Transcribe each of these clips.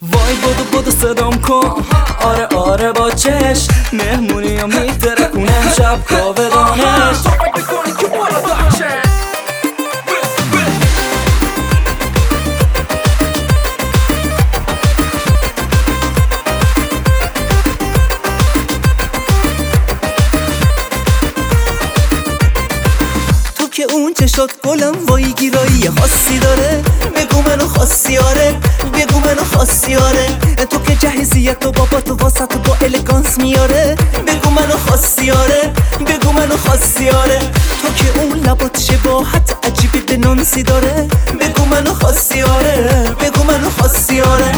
وای بودو صدام کن، آره آره با چش مهمونی ها میتره کنم شب کاوه دانش. تو که اون چشات گلم وای گیرایی خاصی داره، بگو منو خاصی آره، بگو منو خاصی آره. تو که جهیزیت و بابا تو واسه تو با الگانس میاره، بگو منو خاصی آره، بگو منو خاصی آره. تو که اون لبات شباهت عجیبی به نانسی داره، بگو منو خاصی آره، بگو منو خاصی آره.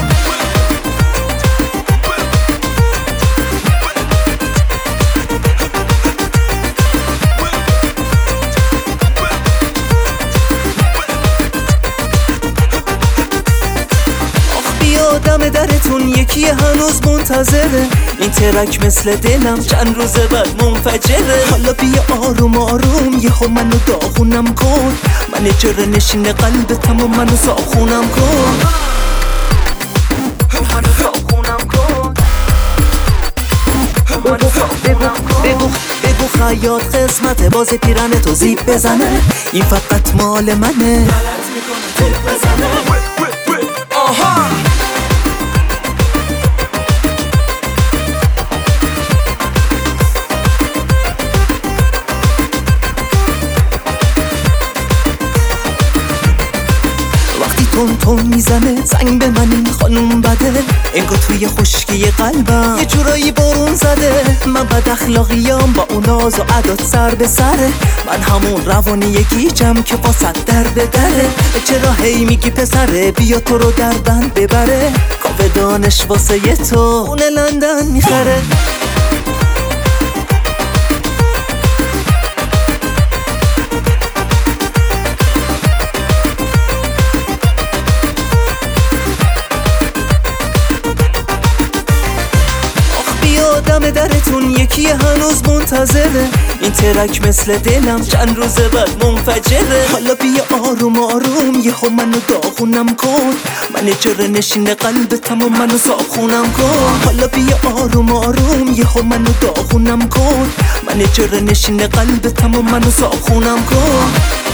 دم درتون یکی هنوز منتظره، این ترک مثل دلم چند روز بعد منفجره. حالا بیا آروم آروم یهو منو داغونم کن، من اجاره نشین قلبتم و منو ساخونم کن، منو ساخونم کن. بگو خیاط قسمت باز پیرن تو زیب بزنه، این فقط مال منه، غلط میکنه تیب بزنه. آها تون تون میزنه زنگ به من این خانوم بده، انگار توی خشکی قلبم یه جورایی بارون زده. من بد اخلاقیام با اون ناز و عدات سر به سره، من همون روانی گیجم که واسط در به دره. چرا هی میگی پسره بیا تو رو در بند ببره، کاوه دانش واسه یه تو اون لندن میخره. دم درتون یکی هنوز منتظره، این ترک مثل دلم چند روز بعد منفجره. حالا بیا آروم آروم یهو منو داغونم کن، من اجاره نشین قلبتم و منو ساخونم کن. حالا بیا آروم آروم یهو منو داغونم کن، من اجاره نشین قلبتم و منو ساخونم کن.